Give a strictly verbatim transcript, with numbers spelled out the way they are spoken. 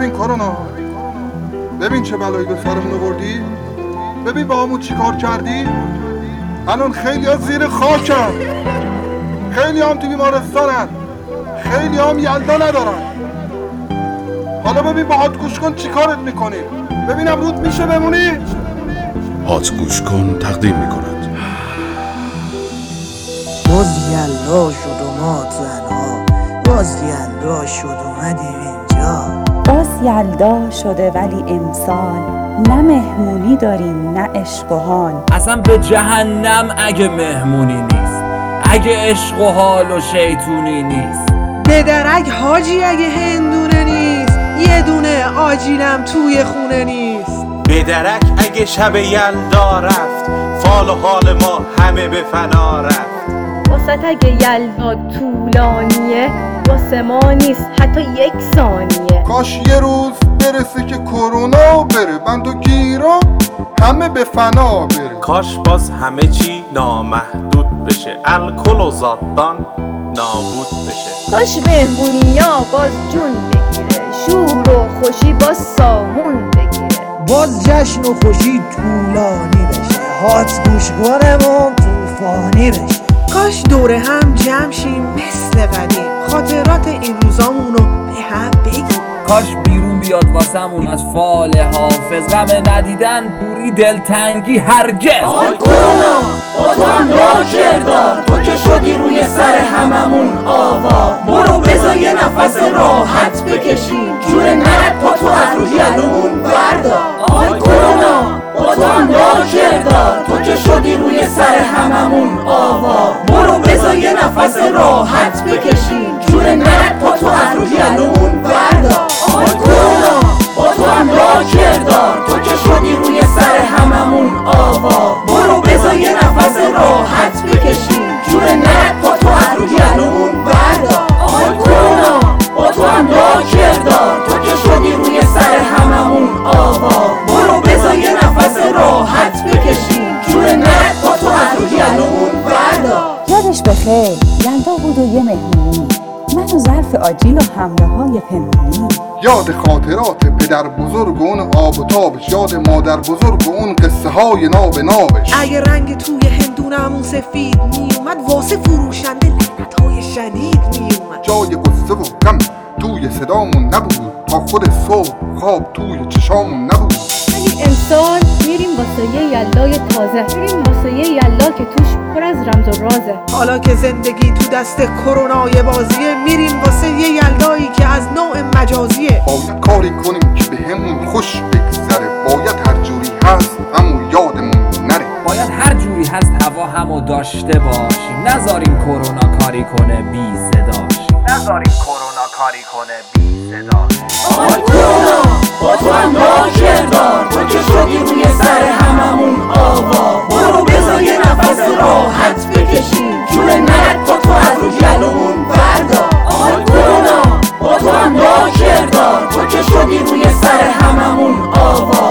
ببین کرونا، ببین چه بلایی به سرمون آوردی، ببین با همون چی کار کردی. الان خیلی ها زیر خاکن، خیلی هم تو بیمارستانن، خیلی هم یلدا ندارن. حالا ببین با هات گوش کن چی کارت میکنی، ببینم رود میشه بمونی. هات گوش کن تقدیم میکند. باز یلدا شد و ما تنها، باز یلدا شد اومدیم اینجا. باز یلدا شده ولی امسال نه مهمونی داریم نه عشق و حال. اصلا به جهنم اگه مهمونی نیست، اگه عشق و حال و شیطونی نیست. به درک حاجی اگه هندونه نیست، یه دونه آجیلم توی خونه نیست. به درک اگه شب یلدا رفت، فال و حال ما همه به فنا رفت. واسه اگه یلدا طولانیه، واسه ما نیست حتی یک ثانیه. کاش یه روز برسه که کرونا بره، بند و گیرا همه به فنا بره. کاش باز همه چی نامحدود بشه، الکل و زادان نابود بشه. کاش مهمونیا باز جون بگیره، شور و خوشی باز سامون بگیره. باز جشن و خوشی طولانی بشه، هات گوش کنمون توفانی بشه. کاش دوره هم جمع شیم مثل قدیم، خاطرات این روزامونو به هم بگیم. کاش بیرون بیاد واسمون از فال حافظ، غم ندیدن پوری دلتنگی هرگز. آی کرونا با تو هم راه کردار، تو که شدی روی سر هممون آوار. برو بذار یه نفس راحت بکشیم، جون نرد پا تو از رو گلومون بردار. آی کرونا با تو هم راه کردار، تو که شدی روی سر هممون آوار. برو بذار یه نفس راحت بکشیم، جون نرد پا تو از رو گلومون بردار. آی کرونا با تو هم راه کردار، تو که شدی روی سر هممون آوار. برو بذار یه نفس راحت بکشیم، جون نرد پا تو از رو گلومون بردار. آی کرونا با تو هم راه کردار، تو که شدی روی سر هممون آوار. برو بذار یه نفس راحت بکشیم، جون نرد پا تو از رو گلومون بردار. یادش بخیر یلدا بود و یه مهمونی، من و ظرف آجیل و حمله های پنهونی. یاد خاطرات پدر بزرگ و اون آب و تابش، یاد مادر بزرگ و اون قصه های ناب نابش. اگه رنگ توی هندونمون سفید میومد، واسه فروشنده لعنت های شدید میومد. جای قصه و غم توی صدامون نبود، تا خود صبح خواب توی چشامون نبود. ولی امسال میریم واسه یه یلدای تازه، میریم واسه یه یلدا که توش پر از رمز و رازه. حالا که زندگی تو دست کرونای بازیه، میریم واسه یه یلدایی که از نوع مجازیه. باید کاری کنیم که به همون خوش بگذره، باید هر جوری هست همون یادمون نره. باید هر جوری هست هوا همو داشته باشیم، نذاریم کرونا کاری کنه بی صداشیم، نذاریم کرونا کاری کنه بی صداشیم. آی کرونا با تو هم راه کردار، تو که شدی روی سر هممون آوار. برو بذار یه نفس راحت بکشیم، جون نرد پا تو از رو گلومون بردار. آی کرونا با تو هم راه کردار، تو که شدی روی سر هممون آوار.